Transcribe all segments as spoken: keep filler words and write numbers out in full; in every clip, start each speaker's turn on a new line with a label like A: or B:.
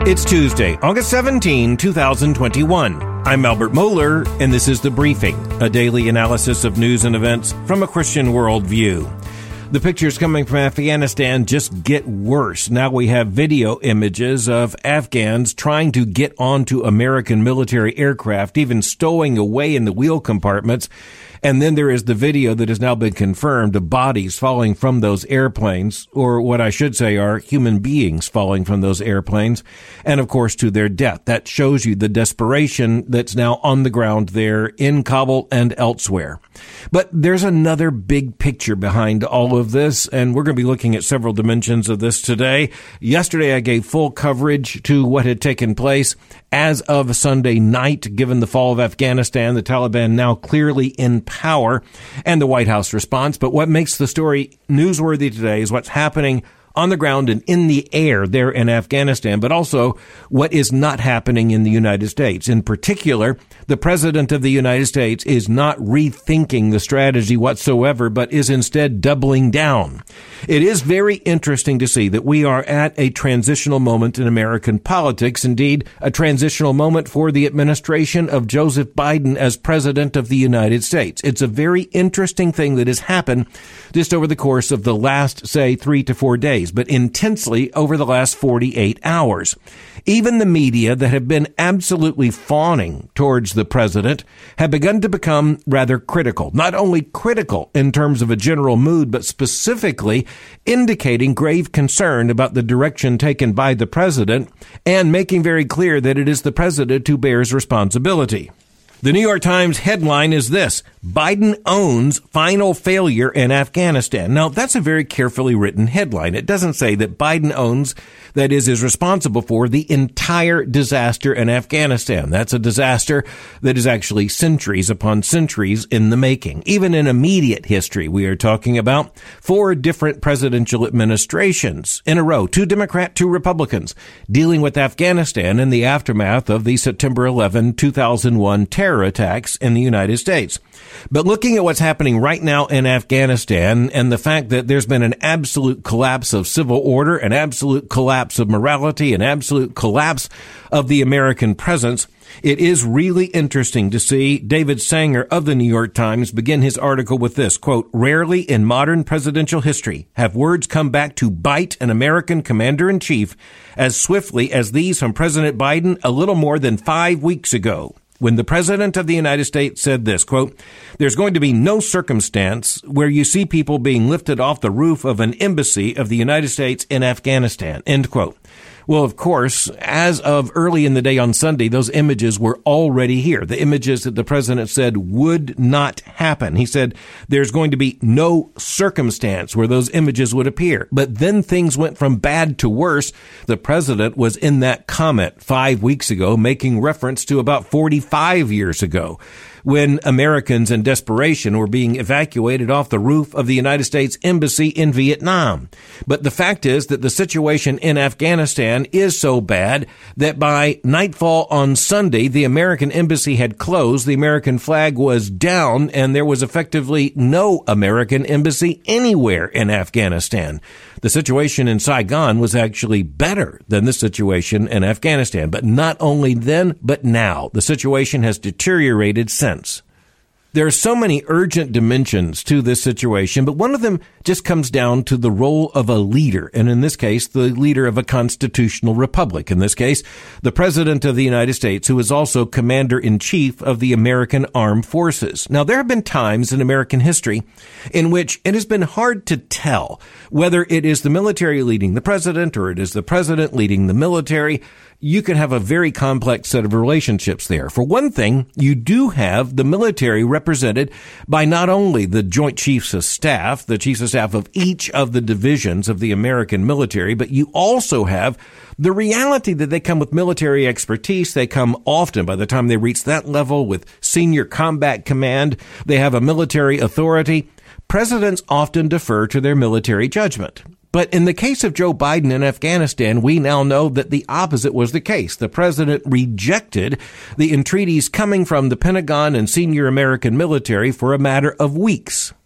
A: It's Tuesday, August seventeenth, twenty twenty-one. I'm Albert Mohler, and this is The Briefing, a daily analysis of news and events from a Christian worldview. The pictures coming from Afghanistan just get worse. Now we have video images of Afghans trying to get onto American military aircraft, even stowing away in the wheel compartments. And then there is the video that has now been confirmed of bodies falling from those airplanes, or what I should say are human beings falling from those airplanes, and of course to their death. That shows you the desperation that's now on the ground there in Kabul and elsewhere. But there's another big picture behind all of this, and we're going to be looking at several dimensions of this today. Yesterday I gave full coverage to what had taken place as of Sunday night, given the fall of Afghanistan, the Taliban now clearly in power, and the White House response. But what makes the story newsworthy today is what's happening on the ground and in the air there in Afghanistan, but also what is not happening in the United States. In particular, the President of the United States is not rethinking the strategy whatsoever, but is instead doubling down. It is very interesting to see that we are at a transitional moment in American politics, indeed, a transitional moment for the administration of Joseph Biden as President of the United States. It's a very interesting thing that has happened just over the course of the last, say, three to four days, but intensely over the last forty-eight hours. Even the media that have been absolutely fawning towards the president have begun to become rather critical. Not only critical in terms of a general mood, but specifically indicating grave concern about the direction taken by the president and making very clear that it is the president who bears responsibility. The New York Times headline is this: Biden owns final failure in Afghanistan. Now, that's a very carefully written headline. It doesn't say that Biden owns, that is, is responsible for the entire disaster in Afghanistan. That's a disaster that is actually centuries upon centuries in the making. Even in immediate history, we are talking about four different presidential administrations in a row, two Democrat, two Republicans, dealing with Afghanistan in the aftermath of the September eleventh, two thousand one terror attacks in the United States. But looking at what's happening right now in Afghanistan and the fact that there's been an absolute collapse of civil order, an absolute collapse of morality, an absolute collapse of the American presence, it is really interesting to see David Sanger of the New York Times begin his article with this, quote, "Rarely in modern presidential history have words come back to bite an American commander-in-chief as swiftly as these from President Biden a little more than five weeks ago, when the President of the United States said this, quote, there's going to be no circumstance where you see people being lifted off the roof of an embassy of the United States in Afghanistan," end quote. Well, of course, as of early in the day on Sunday, those images were already here. The images that the president said would not happen. He said there's going to be no circumstance where those images would appear. But then things went from bad to worse. The president was in that comment five weeks ago, making reference to about forty-five years ago, when Americans in desperation were being evacuated off the roof of the United States Embassy in Vietnam. But the fact is that the situation in Afghanistan is so bad that by nightfall on Sunday, the American embassy had closed, the American flag was down, and there was effectively no American embassy anywhere in Afghanistan. The situation in Saigon was actually better than the situation in Afghanistan. But not only then, but now. The situation has deteriorated since. There are so many urgent dimensions to this situation, but one of them just comes down to the role of a leader, and in this case, the leader of a constitutional republic. In this case, the President of the United States, who is also Commander-in-Chief of the American Armed Forces. Now, there have been times in American history in which it has been hard to tell whether it is the military leading the president or it is the president leading the military. You can have a very complex set of relationships there. For one thing, you do have the military represented by not only the Joint Chiefs of Staff, the Chiefs of Staff of each of the divisions of the American military, but you also have the reality that they come with military expertise. They come often, by the time they reach that level, with senior combat command. They have a military authority. Presidents often defer to their military judgment. But in the case of Joe Biden in Afghanistan, we now know that the opposite was the case. The president rejected the entreaties coming from the Pentagon and senior American military for a matter of weeks.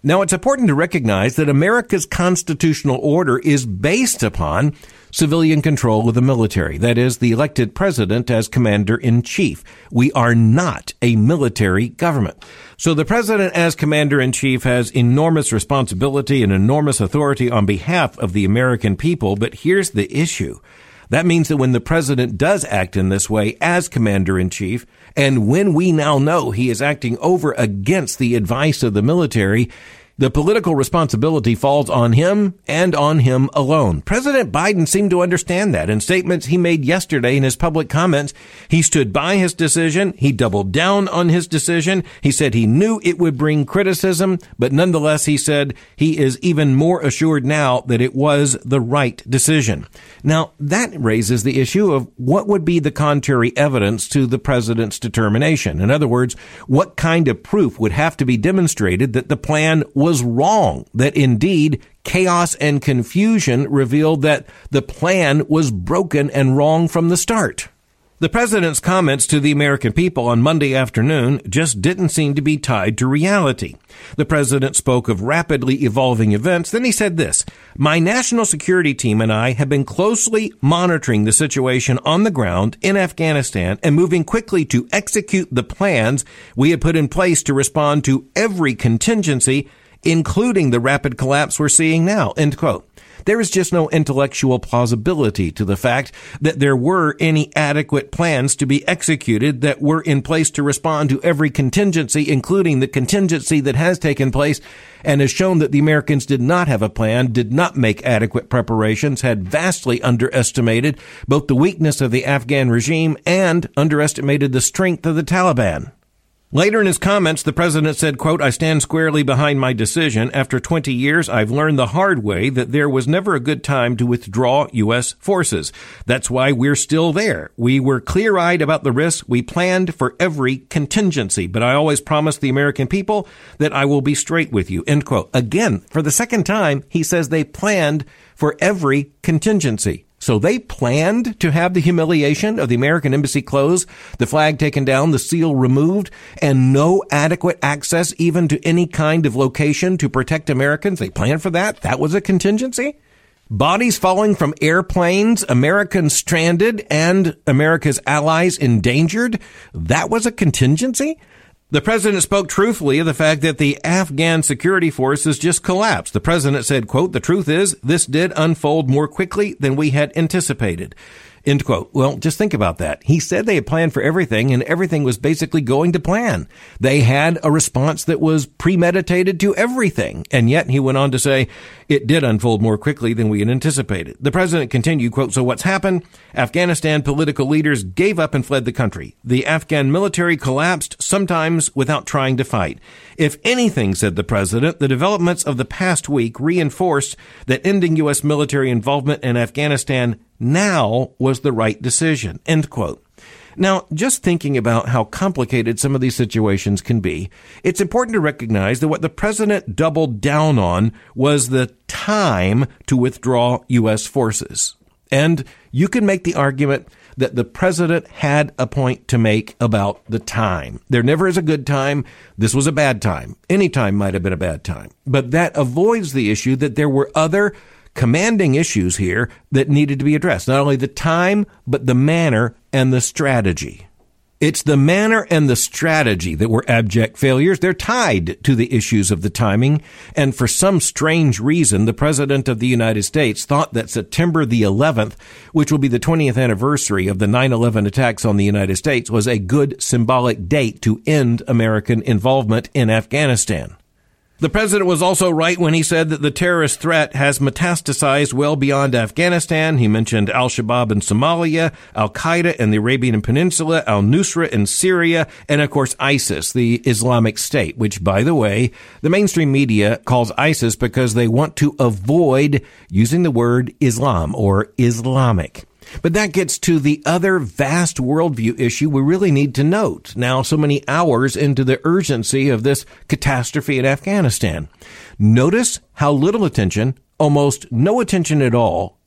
A: Now, it's important to recognize that America's constitutional order is based upon civilian control of the military. That is, the elected president as commander-in-chief. We are not a military government. So the president as commander-in-chief has enormous responsibility and enormous authority on behalf of the American people. But here's the issue. That means that when the president does act in this way as commander-in-chief, and when we now know he is acting over against the advice of the military, the political responsibility falls on him and on him alone. President Biden seemed to understand that. In statements he made yesterday in his public comments, he stood by his decision. He doubled down on his decision. He said he knew it would bring criticism, but nonetheless, he said he is even more assured now that it was the right decision. Now, that raises the issue of what would be the contrary evidence to the president's determination. In other words, what kind of proof would have to be demonstrated that the plan was wrong, that indeed chaos and confusion revealed that the plan was broken and wrong from the start. The president's comments to the American people on Monday afternoon just didn't seem to be tied to reality. The president spoke of rapidly evolving events. Then he said this, "My national security team and I have been closely monitoring the situation on the ground in Afghanistan and moving quickly to execute the plans we have put in place to respond to every contingency, including the rapid collapse we're seeing now," end quote. There is just no intellectual plausibility to the fact that there were any adequate plans to be executed that were in place to respond to every contingency, including the contingency that has taken place and has shown that the Americans did not have a plan, did not make adequate preparations, had vastly underestimated both the weakness of the Afghan regime and underestimated the strength of the Taliban. Later in his comments, the president said, quote, "I stand squarely behind my decision. After twenty years, I've learned the hard way that there was never a good time to withdraw U S forces. That's why we're still there. We were clear-eyed about the risks. We planned for every contingency. But I always promised the American people that I will be straight with you," end quote. Again, for the second time, he says they planned for every contingency. So they planned to have the humiliation of the American embassy closed, the flag taken down, the seal removed, and no adequate access even to any kind of location to protect Americans. They planned for that. That was a contingency. Bodies falling from airplanes, Americans stranded, and America's allies endangered. That was a contingency. The president spoke truthfully of the fact that the Afghan security forces just collapsed. The president said, quote, "The truth is, this did unfold more quickly than we had anticipated," end quote. Well, just think about that. He said they had planned for everything, and everything was basically going to plan. They had a response that was premeditated to everything. And yet, he went on to say, it did unfold more quickly than we had anticipated. The president continued, quote, "So what's happened? Afghanistan political leaders gave up and fled the country. The Afghan military collapsed, sometimes without trying to fight. If anything," said the president, "the developments of the past week reinforced that ending U S military involvement in Afghanistan now was the right decision," end quote. Now, just thinking about how complicated some of these situations can be, it's important to recognize that what the president doubled down on was the time to withdraw U S forces. And you can make the argument that the president had a point to make about the time. There never is a good time. This was a bad time. Any time might have been a bad time. But that avoids the issue that there were other commanding issues here that needed to be addressed. Not only the time, but the manner and the strategy. It's the manner and the strategy that were abject failures. They're tied to the issues of the timing. And for some strange reason, the President of the United States thought that September the eleventh, which will be the twentieth anniversary of the nine eleven attacks on the United States, was a good symbolic date to end American involvement in Afghanistan. The president was also right when he said that the terrorist threat has metastasized well beyond Afghanistan. He mentioned al-Shabaab in Somalia, al-Qaeda in the Arabian Peninsula, al-Nusra in Syria, and of course ISIS, the Islamic State, which, by the way, the mainstream media calls ISIS because they want to avoid using the word Islam or Islamic. But that gets to the other vast worldview issue we really need to note now so many hours into the urgency of this catastrophe in Afghanistan. Notice how little attention, almost no attention at all,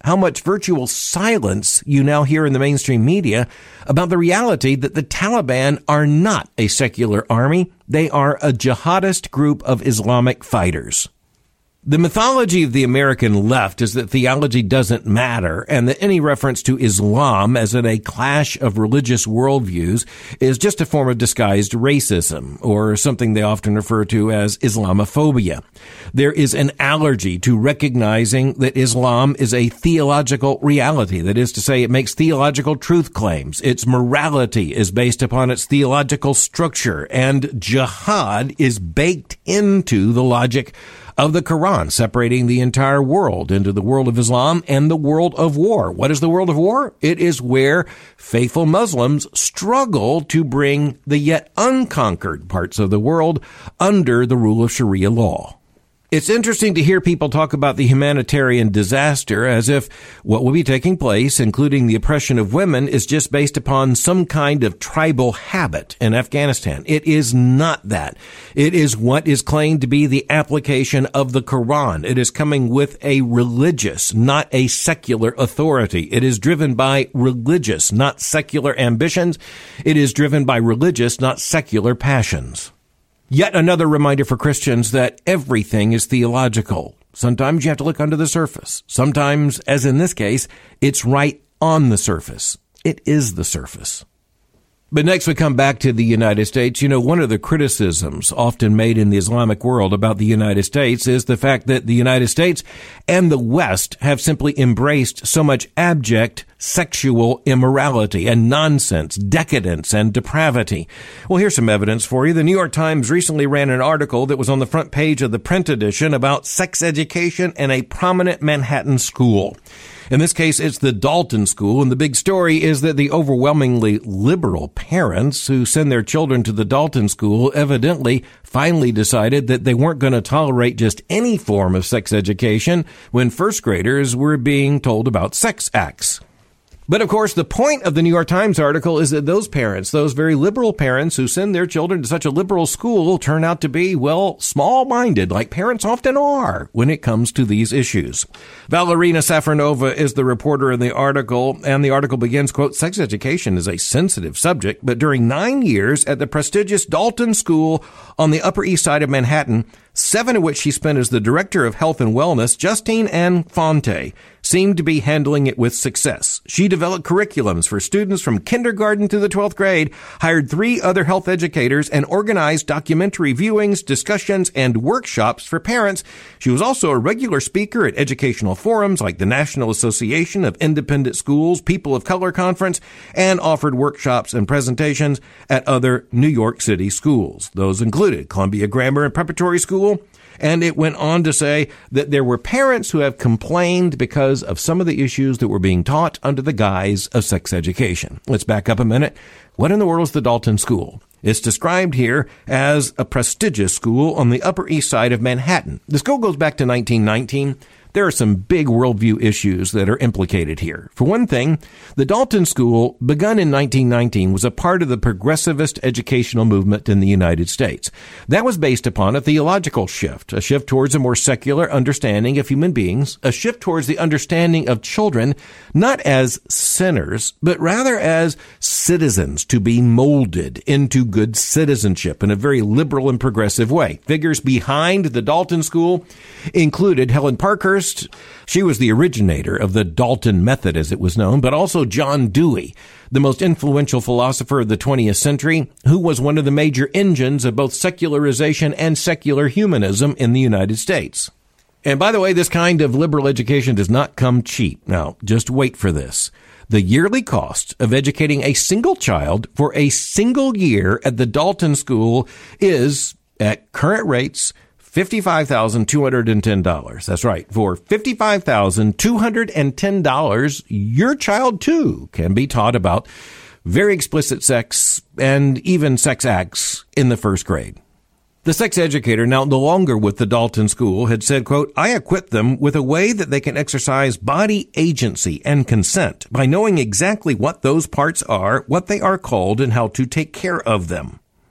A: how much virtual silence you now hear in the mainstream media about the reality that the Taliban are not a secular army. They are a jihadist group of Islamic fighters. The mythology of the American left is that theology doesn't matter and that any reference to Islam as in a clash of religious worldviews is just a form of disguised racism, or something they often refer to as Islamophobia. There is an allergy to recognizing that Islam is a theological reality. That is to say, it makes theological truth claims. Its morality is based upon its theological structure, and jihad is baked into the logic of the Quran, separating the entire world into the world of Islam and the world of war. What is the world of war? It is where faithful Muslims struggle to bring the yet unconquered parts of the world under the rule of Sharia law. It's interesting to hear people talk about the humanitarian disaster as if what will be taking place, including the oppression of women, is just based upon some kind of tribal habit in Afghanistan. It is not that. It is what is claimed to be the application of the Quran. It is coming with a religious, not a secular authority. It is driven by religious, not secular ambitions. It is driven by religious, not secular passions. Yet another reminder for Christians that everything is theological. Sometimes you have to look under the surface. Sometimes, as in this case, it's right on the surface. It is the surface. But next we come back to the United States. You know, one of the criticisms often made in the Islamic world about the United States is the fact that the United States and the West have simply embraced so much abject sexual immorality and nonsense, decadence and depravity. Well, here's some evidence for you. The New York Times recently ran an article that was on the front page of the print edition about sex education in a prominent Manhattan school. In this case, it's the Dalton School, and the big story is that the overwhelmingly liberal parents who send their children to the Dalton School evidently finally decided that they weren't going to tolerate just any form of sex education when first graders were being told about sex acts. But of course, the point of the New York Times article is that those parents, those very liberal parents who send their children to such a liberal school, turn out to be, well, small-minded, like parents often are when it comes to these issues. Valerina Safronova is the reporter in the article, and the article begins, quote, sex education is a sensitive subject, but during nine years at the prestigious Dalton School on the Upper East Side of Manhattan, seven of which she spent as the director of health and wellness, Justine Ann Fonte seemed to be handling it with success. She developed curriculums for students from kindergarten to the twelfth grade, hired three other health educators, and organized documentary viewings, discussions, and workshops for parents. She was also a regular speaker at educational forums like the National Association of Independent Schools People of Color Conference, and offered workshops and presentations at other New York City schools. Those included Columbia Grammar and Preparatory School. And it went on to say that there were parents who have complained because of some of the issues that were being taught under the guise of sex education. Let's back up a minute. What in the world is the Dalton School? It's described here as a prestigious school on the Upper East Side of Manhattan. The school goes back to nineteen nineteen. There are some big worldview issues that are implicated here. For one thing, the Dalton School, begun in nineteen nineteen, was a part of the progressivist educational movement in the United States. That was based upon a theological shift, a shift towards a more secular understanding of human beings, a shift towards the understanding of children, not as sinners, but rather as citizens to be molded into good citizenship in a very liberal and progressive way. Figures behind the Dalton School included Helen Parkhurst. She was the originator of the Dalton method, as it was known, but also John Dewey, the most influential philosopher of the twentieth century, who was one of the major engines of both secularization and secular humanism in the United States. And by the way, this kind of liberal education does not come cheap. Now, just wait for this. The yearly cost of educating a single child for a single year at the Dalton School is, at current rates, fifty-five thousand two hundred ten dollars. That's right. For fifty-five thousand two hundred ten dollars, your child, too, can be taught about very explicit sex and even sex acts in the first grade. The sex educator, now no longer with the Dalton School, had said, quote, I equip them with a way that they can exercise body agency and consent by knowing exactly what those parts are, what they are called, and how to take care of them.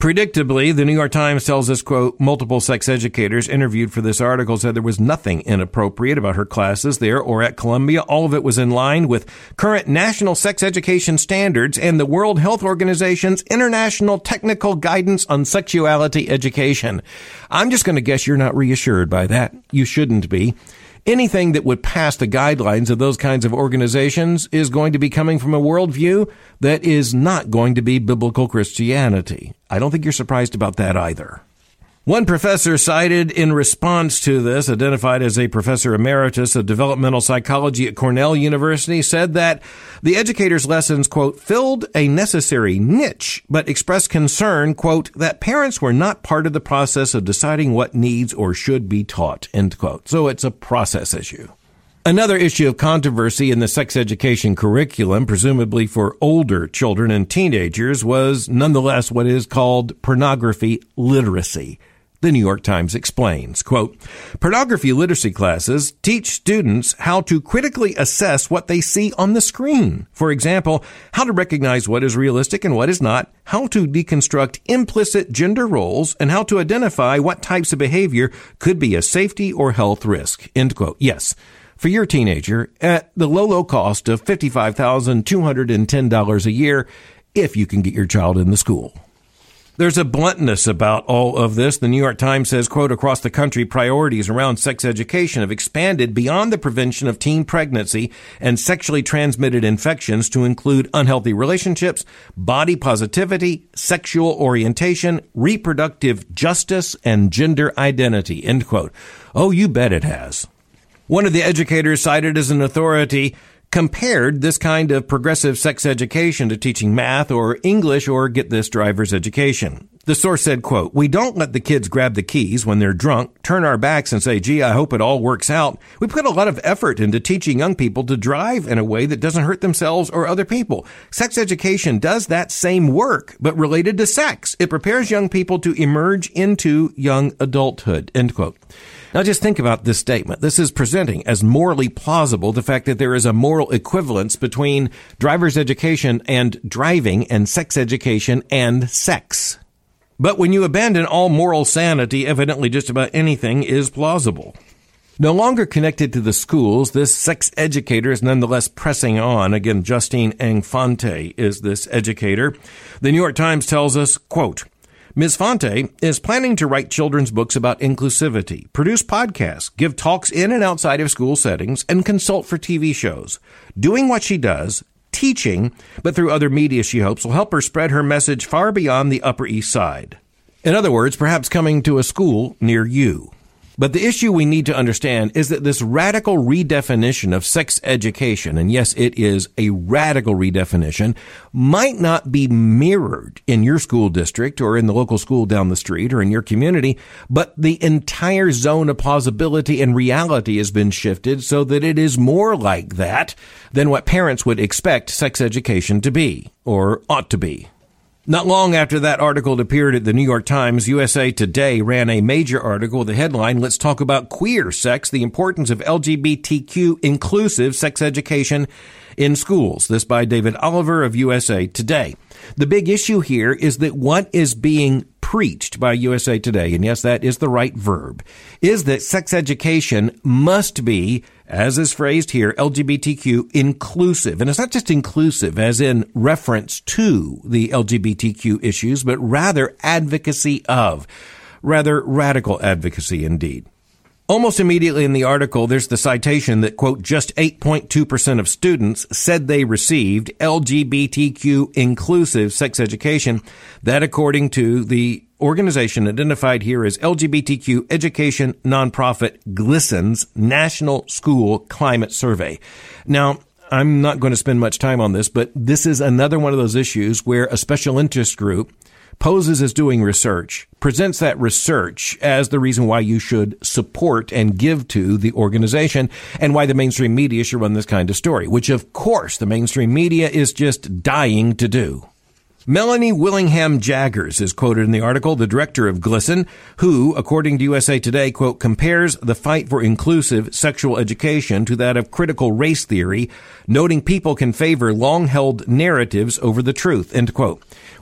A: Predictably, the New York Times tells us, quote, multiple sex educators interviewed for this article said there was nothing inappropriate about her classes there or at Columbia. All of it was in line with current national sex education standards and the World Health Organization's International Technical Guidance on Sexuality Education. I'm just going to guess you're not reassured by that. You shouldn't be. Anything that would pass the guidelines of those kinds of organizations is going to be coming from a worldview that is not going to be biblical Christianity. I don't think you're surprised about that either. One professor cited in response to this, identified as a professor emeritus of developmental psychology at Cornell University, said that the educator's lessons, quote, filled a necessary niche, but expressed concern, quote, that parents were not part of the process of deciding what needs or should be taught, end quote. So it's a process issue. Another issue of controversy in the sex education curriculum, presumably for older children and teenagers, was nonetheless what is called pornography literacy. The New York Times explains, quote, pornography literacy classes teach students how to critically assess what they see on the screen. For example, how to recognize what is realistic and what is not, how to deconstruct implicit gender roles, and how to identify what types of behavior could be a safety or health risk, end quote. Yes, for your teenager at the low, low cost of fifty-five thousand two hundred ten dollars a year if you can get your child in the school. There's a bluntness about all of this. The New York Times says, quote, across the country, priorities around sex education have expanded beyond the prevention of teen pregnancy and sexually transmitted infections to include unhealthy relationships, body positivity, sexual orientation, reproductive justice, and gender identity, end quote. Oh, you bet it has. One of the educators cited as an authority compared this kind of progressive sex education to teaching math or English or, get this, driver's education. The source said, quote, we don't let the kids grab the keys when they're drunk, turn our backs and say, gee, I hope it all works out. We put a lot of effort into teaching young people to drive in a way that doesn't hurt themselves or other people. Sex education does that same work, but related to sex. It prepares young people to emerge into young adulthood, end quote. Now just think about this statement. This is presenting as morally plausible the fact that there is a moral equivalence between driver's education and driving and sex education and sex. But when you abandon all moral sanity, evidently just about anything is plausible. No longer connected to the schools, this sex educator is nonetheless pressing on. Again, Justine Enfante is this educator. The New York Times tells us, quote, Miz Fonte is planning to write children's books about inclusivity, produce podcasts, give talks in and outside of school settings, and consult for T V shows. Doing what she does, teaching, but through other media she hopes will help her spread her message far beyond the Upper East Side. In other words, perhaps coming to a school near you. But the issue we need to understand is that this radical redefinition of sex education, and yes, it is a radical redefinition, might not be mirrored in your school district or in the local school down the street or in your community, but the entire zone of plausibility and reality has been shifted so that it is more like that than what parents would expect sex education to be, or ought to be. Not long after that article appeared at the New York Times, U S A Today ran a major article with the headline, Let's Talk About Queer Sex, the Importance of L G B T Q Inclusive Sex Education in Schools. This by David Oliver of U S A Today. The big issue here is that what is being preached by U S A Today, and yes, that is the right verb, is that sex education must be, as is phrased here, L G B T Q inclusive. And it's not just inclusive as in reference to the L G B T Q issues, but rather advocacy of, rather radical advocacy indeed. Almost immediately in the article, there's the citation that, quote, just eight point two percent of students said they received L G B T Q inclusive sex education. That, according to the organization identified here as L G B T Q education nonprofit GLSEN's National School Climate Survey. Now, I'm not going to spend much time on this, but this is another one of those issues where a special interest group poses as doing research, presents that research as the reason why you should support and give to the organization and why the mainstream media should run this kind of story, which of course the mainstream media is just dying to do. Melanie Willingham Jaggers is quoted in the article, the director of GLSEN, who, according to U S A Today, quote, compares the fight for inclusive sexual education to that of critical race theory, noting people can favor long-held narratives over the truth, end quote.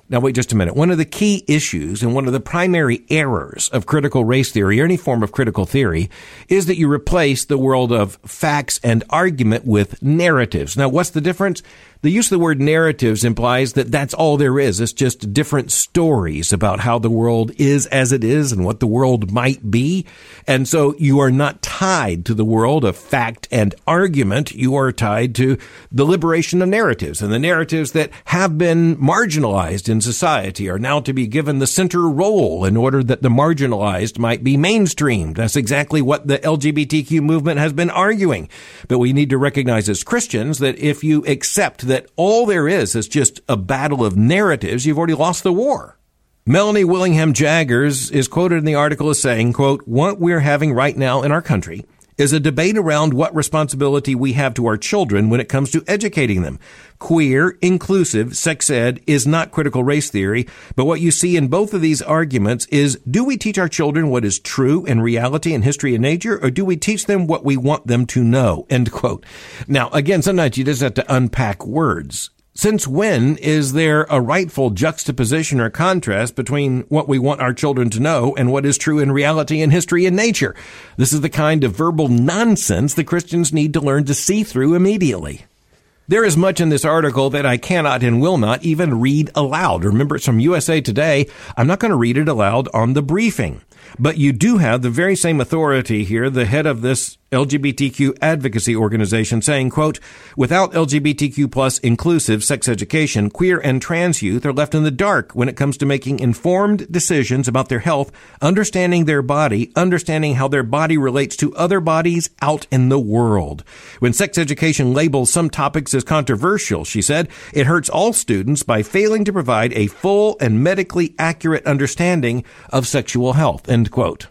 A: Now, wait just a minute. One of the key issues and one of the primary errors of critical race theory or any form of critical theory is that you replace the world of facts and argument with narratives. Now, what's the difference? The use of the word narratives implies that that's all there is. It's just different stories about how the world is as it is and what the world might be. And so you are not tied to the world of fact and argument. You are tied to the liberation of narratives. And the narratives that have been marginalized in society are now to be given the center role in order that the marginalized might be mainstreamed. That's exactly what the L G B T Q movement has been arguing. But we need to recognize as Christians that if you accept that all there is is just a battle of narratives, you've already lost the war. Melanie Willingham Jaggers is quoted in the article as saying, quote, "What we're having right now in our country is a debate around what responsibility we have to our children when it comes to educating them. Queer, inclusive, sex ed is not critical race theory, but what you see in both of these arguments is, do we teach our children what is true in reality and history and nature, or do we teach them what we want them to know?" End quote. Now, again, sometimes you just have to unpack words. Since when is there a rightful juxtaposition or contrast between what we want our children to know and what is true in reality and history and nature? This is the kind of verbal nonsense that Christians need to learn to see through immediately. There is much in this article that I cannot and will not even read aloud. Remember, it's from U S A Today. I'm not going to read it aloud on the briefing. But you do have the very same authority here, the head of this L G B T Q advocacy organization, saying, quote, "Without L G B T Q plus inclusive sex education, queer and trans youth are left in the dark when it comes to making informed decisions about their health, understanding their body, understanding how their body relates to other bodies out in the world. When sex education labels some topics as controversial," she said, "it hurts all students by failing to provide a full and medically accurate understanding of sexual health." End quote.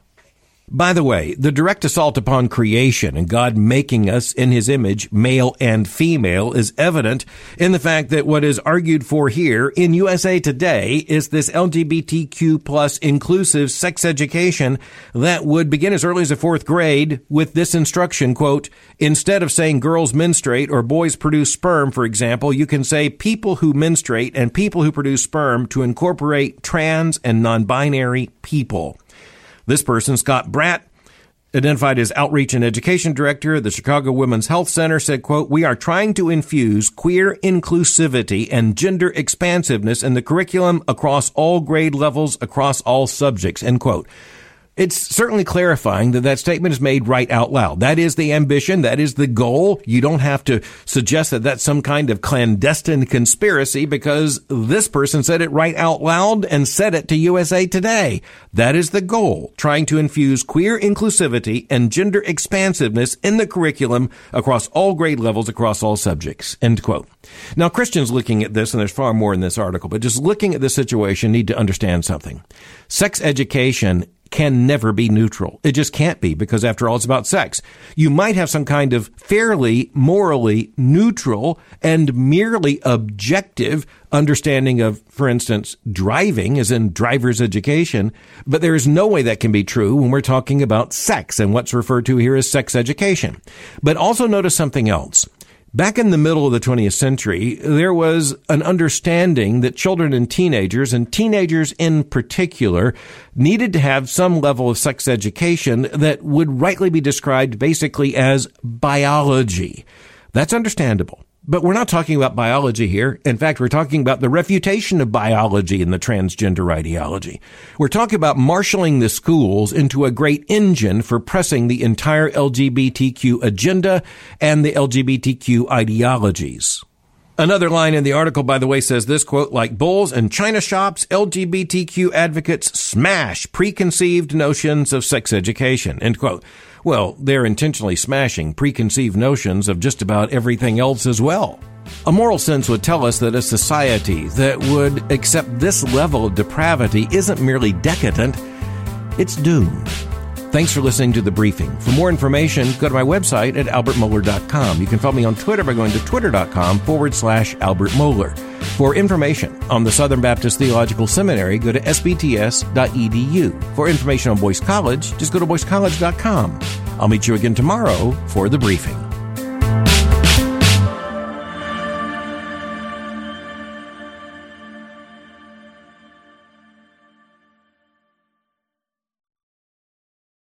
A: By the way, the direct assault upon creation and God making us in his image, male and female, is evident in the fact that what is argued for here in U S A Today is this L G B T Q plus inclusive sex education that would begin as early as the fourth grade with this instruction, quote, "Instead of saying girls menstruate or boys produce sperm, for example, you can say people who menstruate and people who produce sperm to incorporate trans and non-binary people." This person, Scott Bratt, identified as Outreach and Education Director at the Chicago Women's Health Center, said, quote, "We are trying to infuse queer inclusivity and gender expansiveness in the curriculum across all grade levels, across all subjects," end quote. It's certainly clarifying that that statement is made right out loud. That is the ambition. That is the goal. You don't have to suggest that that's some kind of clandestine conspiracy because this person said it right out loud and said it to U S A Today. That is the goal, trying to infuse queer inclusivity and gender expansiveness in the curriculum across all grade levels, across all subjects, end quote. Now, Christians looking at this, and there's far more in this article, but just looking at this situation need to understand something. Sex education can never be neutral. It just can't be because, after all, it's about sex. You might have some kind of fairly morally neutral and merely objective understanding of, for instance, driving, as in driver's education, but there is no way that can be true when we're talking about sex and what's referred to here as sex education. But also notice something else. Back in the middle of the twentieth century, there was an understanding that children and teenagers, and teenagers in particular, needed to have some level of sex education that would rightly be described basically as biology. That's understandable. But we're not talking about biology here. In fact, we're talking about the refutation of biology in the transgender ideology. We're talking about marshaling the schools into a great engine for pressing the entire L G B T Q agenda and the L G B T Q ideologies. Another line in the article, by the way, says this, quote, "Like bulls and china shops, L G B T Q advocates smash preconceived notions of sex education," end quote. Well, they're intentionally smashing preconceived notions of just about everything else as well. A moral sense would tell us that a society that would accept this level of depravity isn't merely decadent, it's doomed. Thanks for listening to The Briefing. For more information, go to my website at albert mohler dot com. You can follow me on Twitter by going to twitter.com forward slash Albert Mohler. For information on the Southern Baptist Theological Seminary, go to s b t s dot e d u. For information on Boyce College, just go to boyce college dot com. I'll meet you again tomorrow for The Briefing.